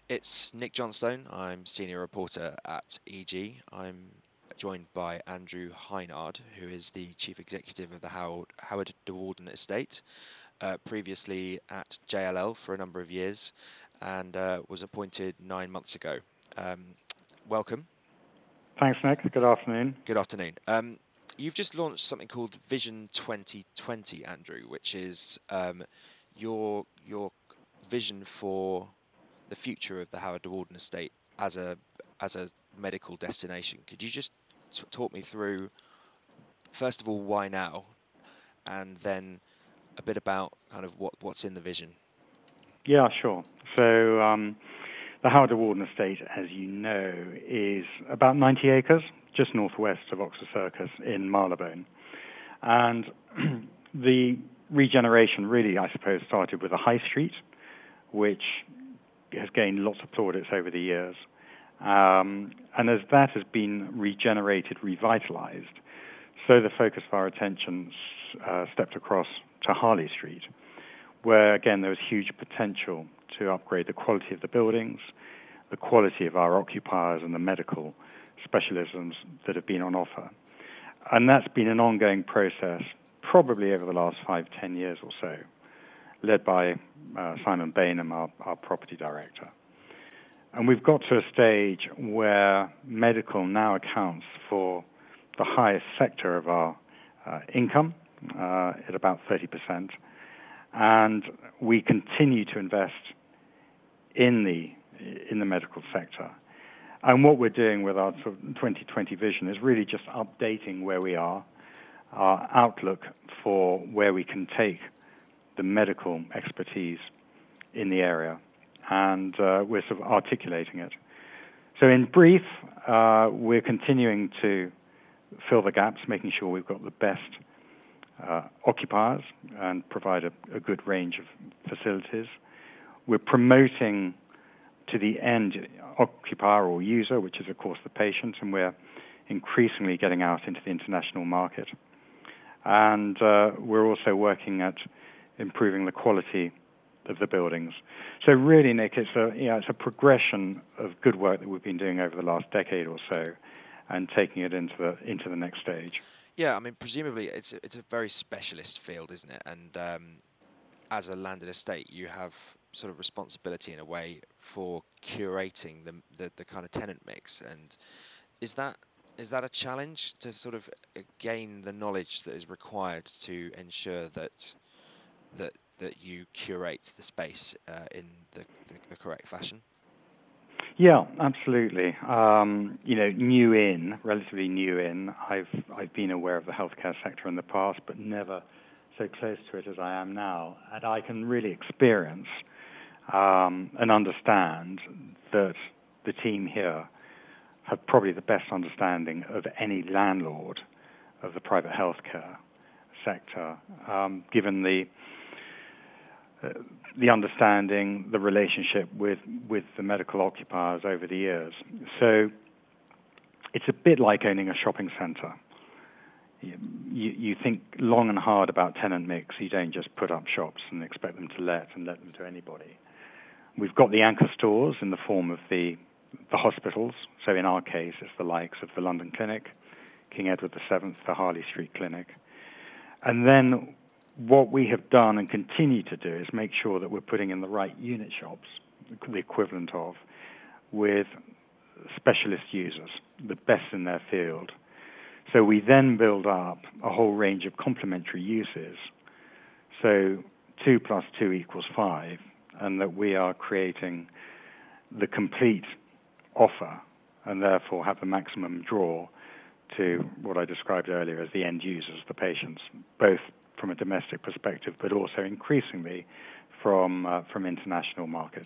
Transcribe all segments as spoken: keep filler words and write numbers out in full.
It's Nick Johnstone. I'm senior reporter at E G. I'm joined by Andrew Heinard, who is the chief executive of the Howard, Howard de Walden Estate, uh, previously at J L L for a number of years, and uh, was appointed nine months ago. Um, welcome. Thanks, Nick. Good afternoon. Good afternoon. Um, you've just launched something called Vision twenty twenty, Andrew, which is um, your your vision for the future of the Howard de Walden Estate as a as a medical destination. Could you just t- talk me through, first of all, why now, and then a bit about kind of what, what's in the vision? Yeah, sure. So um, the Howard de Walden Estate, as you know, is about ninety acres, just northwest of Oxford Circus in Marylebone. And the regeneration really, I suppose, started with the High Street, which has gained lots of plaudits over the years. Um, and as that has been regenerated, revitalized, so the focus of our attention uh, stepped across to Harley Street, where, again, there was huge potential to upgrade the quality of the buildings, the quality of our occupiers, and the medical specialisms that have been on offer. And that's been an ongoing process, probably over the last five, ten years or so, led by uh, Simon Bainham, our, our property director. And we've got to a stage where medical now accounts for the highest sector of our uh, income, uh, at about thirty percent. And we continue to invest in the in the medical sector. And what we're doing with our sort of twenty twenty vision is really just updating where we are, our outlook for where we can take the medical expertise in the area, and uh, we're sort of articulating it. So in brief, uh, we're continuing to fill the gaps, making sure we've got the best uh, occupiers and provide a, a good range of facilities. We're promoting to the end occupier or user, which is, of course, the patient, and we're increasingly getting out into the international market. And uh, we're also working at improving the quality of the buildings. So really, Nick, it's a, you know, it's a progression of good work that we've been doing over the last decade or so, and taking it into the into the next stage. Yeah, I mean, presumably it's a, it's a very specialist field, isn't it? And um, as a landed estate, you have sort of responsibility in a way for curating the, the the kind of tenant mix. And is that is that a challenge to sort of gain the knowledge that is required to ensure that that that you curate the space uh, in the, the, the correct fashion? Yeah, absolutely. Um, you know, new in, relatively new in. I've I've been aware of the healthcare sector in the past, but never so close to it as I am now, and I can really experience um, and understand that the team here have probably the best understanding of any landlord of the private healthcare sector, um, given the uh, the understanding, the relationship with, with the medical occupiers over the years. So it's a bit like owning a shopping centre. You, you, you think long and hard about tenant mix. You don't just put up shops and expect them to let and let them to anybody. We've got the anchor stores in the form of the the hospitals. So in our case, it's the likes of the London Clinic, King Edward the Seventh, the Harley Street Clinic. And then what we have done and continue to do is make sure that we're putting in the right unit shops, the equivalent of, with specialist users, the best in their field. So we then build up a whole range of complementary uses. So two plus two equals five, and that we are creating the complete offer and therefore have the maximum draw to what I described earlier as the end users, the patients, both from a domestic perspective, but also increasingly from uh, from international markets.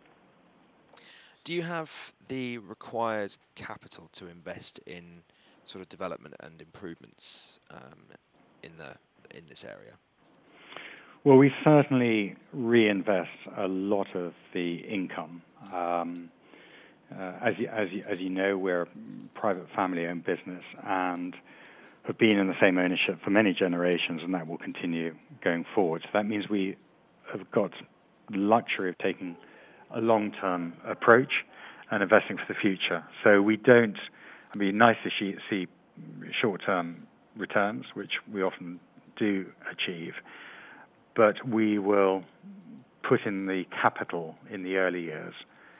Do you have the required capital to invest in sort of development and improvements um, in the in this area? Well, we certainly reinvest a lot of the income. Um, uh, as you, as you, as you know, we're a private family-owned business and have been in the same ownership for many generations, and that will continue going forward. So that means we have got the luxury of taking a long-term approach and investing for the future. So we don't, I mean, nice to see, see short-term returns, which we often do achieve, but we will put in the capital in the early years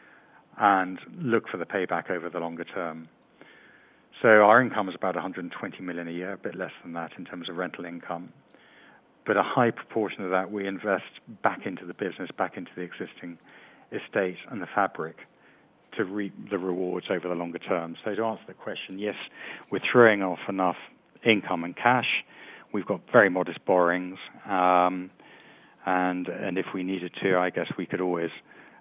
and look for the payback over the longer term. So our income is about one hundred twenty million a year, a bit less than that in terms of rental income. But a high proportion of that we invest back into the business, back into the existing estate and the fabric to reap the rewards over the longer term. So to answer the question, yes, we're throwing off enough income and cash. We've got very modest borrowings, um, and and if we needed to, I guess we could always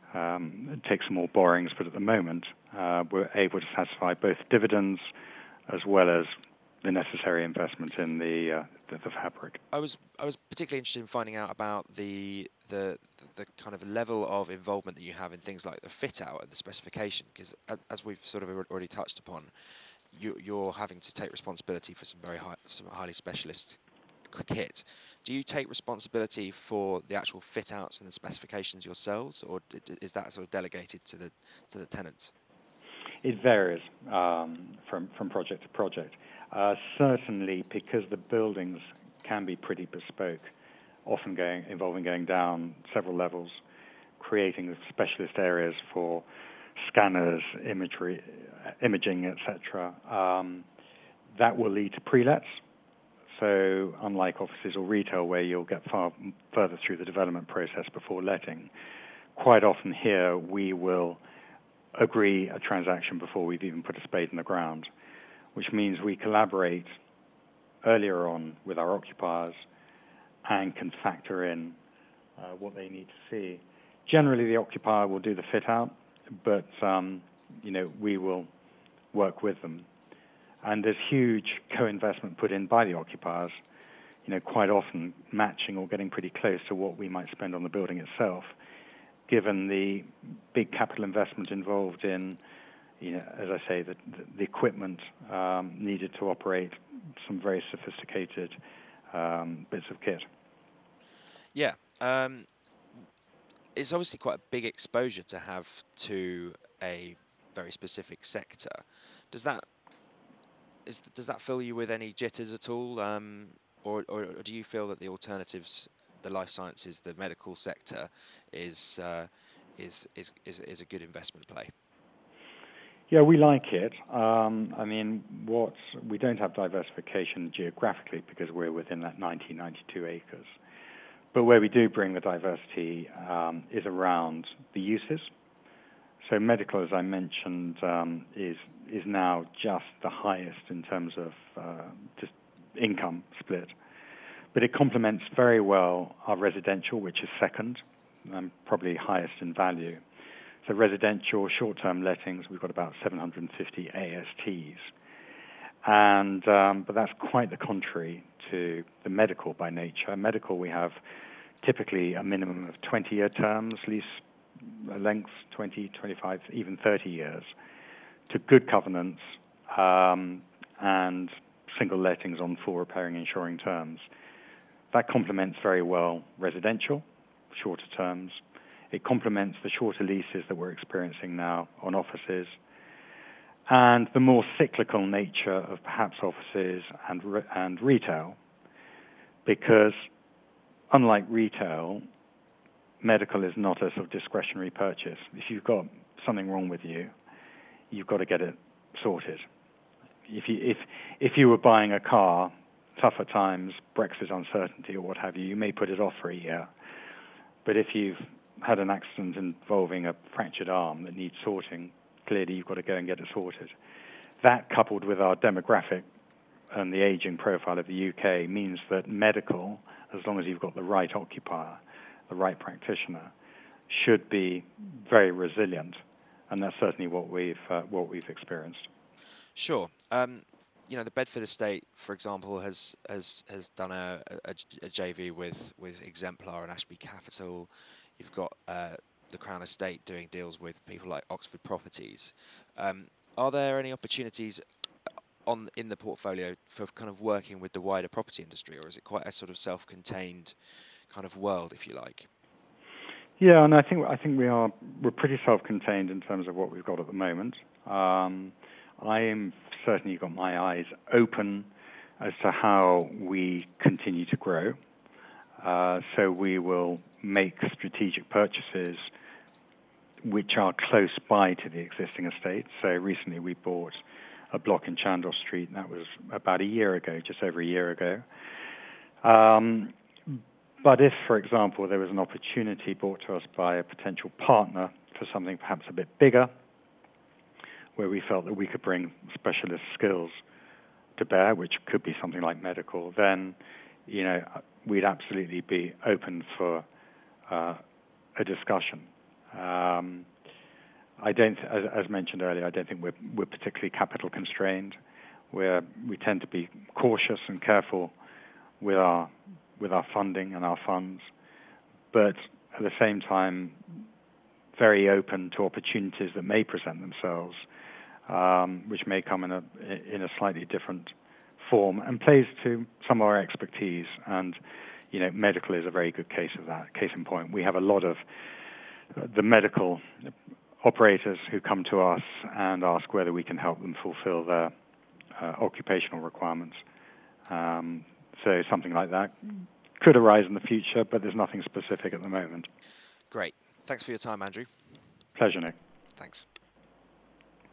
um, take some more borrowings. But at the moment, uh, we're able to satisfy both dividends as well as the necessary investment in the, uh, the the fabric. I was I was particularly interested in finding out about the the the kind of level of involvement that you have in things like the fit out and the specification, because as we've sort of already touched upon, you, you're having to take responsibility for some very high, some highly specialist kit. Do you take responsibility for the actual fit outs and the specifications yourselves, or is that sort of delegated to the to the tenants? It varies um, from from project to project. Uh, certainly, because the buildings can be pretty bespoke, often going involving going down several levels, creating specialist areas for scanners, imagery, imaging, et cetera. Um, that will lead to pre-lets. So, unlike offices or retail, where you'll get far further through the development process before letting, quite often here we will agree a transaction before we've even put a spade in the ground, which means we collaborate earlier on with our occupiers and can factor in uh, what they need to see. Generally, the occupier will do the fit out, but um, you know we will work with them. And there's huge co-investment put in by the occupiers, you know, quite often matching or getting pretty close to what we might spend on the building itself, given the big capital investment involved in, you know, as I say, the, the, the equipment um, needed to operate some very sophisticated um, bits of kit. Yeah. Um, it's obviously quite a big exposure to have to a very specific sector. Does that is, does that fill you with any jitters at all, um, or, or, or do you feel that the alternatives, the life sciences, the medical sector, is uh, is, is is is a good investment play? Yeah, we like it. Um, I mean, what we don't have diversification geographically because we're within that ninety, ninety-two acres. But where we do bring the diversity um, is around the uses. So medical, as I mentioned, um, is is now just the highest in terms of uh, just income split. But it complements very well our residential, which is second, and probably highest in value. So residential short-term lettings, we've got about seven hundred fifty A S Ts. And um, but that's quite the contrary to the medical by nature. Medical, we have typically a minimum of twenty-year terms, lease lengths, twenty, twenty-five, even thirty years, to good covenants um, and single lettings on full repairing insuring terms. That complements very well residential, shorter terms. It complements the shorter leases that we're experiencing now on offices, and the more cyclical nature of perhaps offices and re- and retail, because unlike retail, medical is not a sort of discretionary purchase. If you've got something wrong with you, you've got to get it sorted. If you if if you were buying a car, tougher times, Brexit uncertainty or what have you, you may put it off for a year. But if you've had an accident involving a fractured arm that needs sorting, clearly you've got to go and get it sorted. That, coupled with our demographic and the aging profile of the U K, means that medical, as long as you've got the right occupier, the right practitioner, should be very resilient, and that's certainly what we've uh, what we've experienced. Sure. Um, you know, the Bedford Estate, for example, has has has done a, a, a J V with with Exemplar and Ashby Capital. You've got uh, the Crown Estate doing deals with people like Oxford Properties. Um, are there any opportunities on in the portfolio for kind of working with the wider property industry, or is it quite a sort of self-contained kind of world, if you like? Yeah, and I think I think we are we're pretty self-contained in terms of what we've got at the moment. Um, I am certainly got my eyes open as to how we continue to grow. Uh, so we will make strategic purchases which are close by to the existing estate. So recently we bought a block in Chandos Street, and that was about a year ago, just over a year ago. Um, but if, for example, there was an opportunity brought to us by a potential partner for something perhaps a bit bigger, where we felt that we could bring specialist skills to bear, which could be something like medical, then, you know, we'd absolutely be open for uh, a discussion. Um, I don't, as, as mentioned earlier, I don't think we're, we're particularly capital constrained. We're, we tend to be cautious and careful with our with our funding and our funds, but at the same time, very open to opportunities that may present themselves, um, which may come in a in a slightly different form and plays to some of our expertise. And you know, medical is a very good case of that. Case in point, we have a lot of the medical operators who come to us and ask whether we can help them fulfill their uh, occupational requirements. Um, so something like that could arise in the future, but there's nothing specific at the moment. Great. Thanks for your time, Andrew. Pleasure, Nick. Thanks.